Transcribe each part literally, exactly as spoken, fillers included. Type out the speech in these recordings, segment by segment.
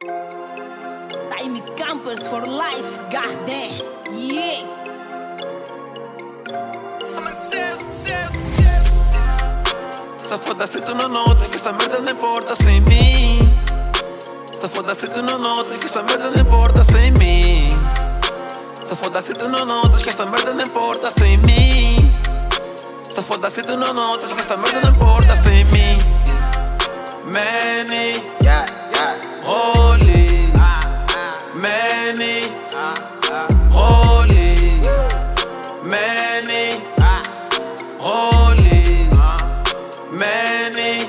Time campers for life, goddamn, yeah. Se foda-se tu não nota que esta merda não importa sem mim. Se foda-se tu não nota que esta merda não importa sem mim. Se foda-se tu não notas que esta merda não importa sem mim. Se foda-se tu não notas que esta merda não importa sem mim. Many, Yeah, yeah. holy, many, holy, many, holy, many,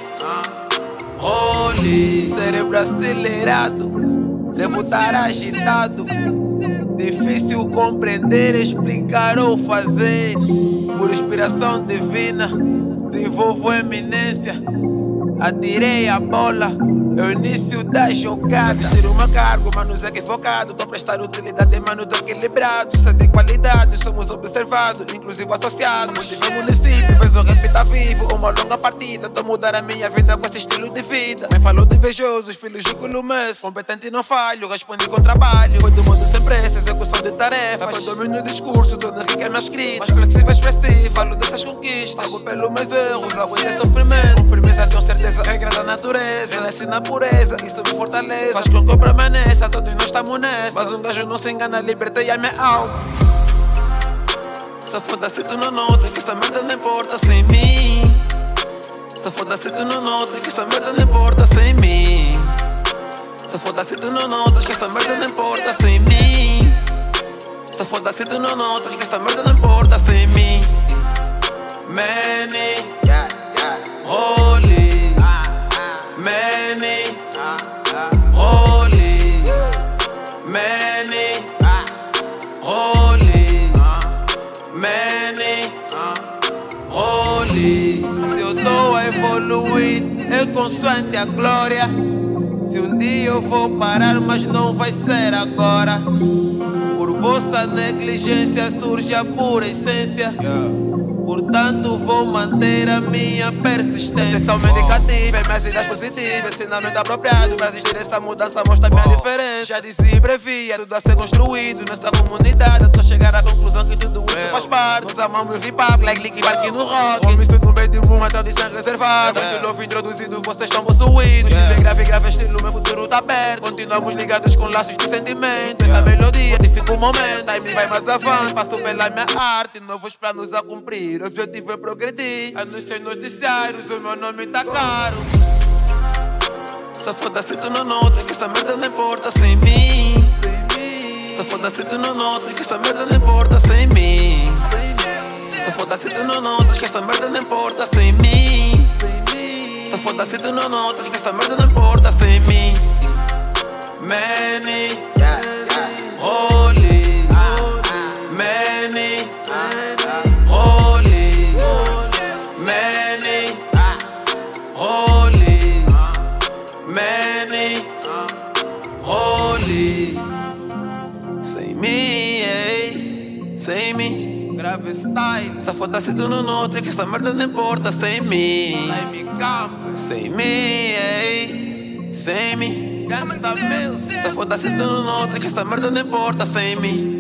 holy. Cérebro acelerado, devo estar agitado. Difícil compreender, explicar ou fazer. Por inspiração divina, desenvolvo eminência. Atirei a bola, é o início da jogada. Vestir uma cargo, manos equivocado. Tô a prestar utilidade, mano, tô equilibrado. Só de qualidade, somos observados, inclusive associados. Motivo município, vez o rap tá vivo. Uma longa partida, tô a mudar a minha vida com esse estilo de vida. Mãe falou de invejosos, filhos de columes. Competente e não falho, respondi com trabalho. Foi do mundo sem pressa, execução de tarefas. Depois domínio o discurso, todo rico é minha escrita. Mais flexível, expressivo, falo dessas conquistas. Trago pelo meus erros, logo de sofrimento. Com firmeza, tenho certeza, regra da natureza. Renasci na pureza, isso me fortalece. Faz com que eu permaneça, todos nós estamos nessa. Mas um gajo não se engana, libertei a minha alma. Se foda-se tu não nota que esta merda não importa sem mim. Se foda-se tu não nota que esta merda não importa sem mim. Se foda-se tu não notas que esta merda não importa sem mim. Se foda-se tu não notas que esta merda não importa sem mim. Many, Yeah, yeah. holy, many, holy, many, holy, many, holy. Se eu tô a evoluir, é consoante a glória. Se um dia eu vou parar, mas não vai ser agora. Por vossa negligência surge a pura essência. Portanto vou manter a minha persistência. Sessão medicativa, mensagens positivas, ensinamento apropriado. Pra existir essa mudança mostra a minha diferença. Já disse brevia, tudo a ser construído nessa comunidade. Eu tô a chegar à conclusão que tudo isso faz parte. Nós amamos hip hop, like Lick Park no rock. Homens tudo no meio de boom, até o de sangue reservado. Muito novo introduzido, vocês estão possuídos. Bem grave, grave estilo, meu futuro tá aberto. Continuamos ligados com laços de sentimento. Essa melodia edifica o momento. Time vai mais avante, faço pela minha arte. Novos planos a cumprir. O objetivo é progredir. Anuncios noticiários, o meu nome tá caro. Se foda-se tu não nota que esta merda não importa sem mim. Se foda-se tu não nota que esta merda não importa sem mim. Se foda-se tu não notas que esta merda não importa sem mim. Se foda-se tu não notas que esta merda não importa sem mim. Many, Yeah, yeah. holy, many, holy, many, holy, many, holy. Sem mim, ei, sem mim. Grave style. Se foda-se tu não nota que esta merda não importa sem mim. Sem mim, ei, sem mim. Se foda-se tu não nota que esta merda não importa sem mim.